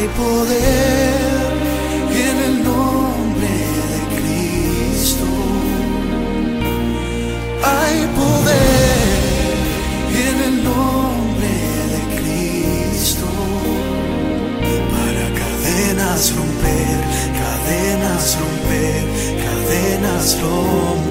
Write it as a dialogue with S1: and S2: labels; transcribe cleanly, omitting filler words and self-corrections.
S1: Hay poder en el nombre de Cristo. Hay poder en el nombre de Cristo para cadenas romper, cadenas romper, cadenas romper.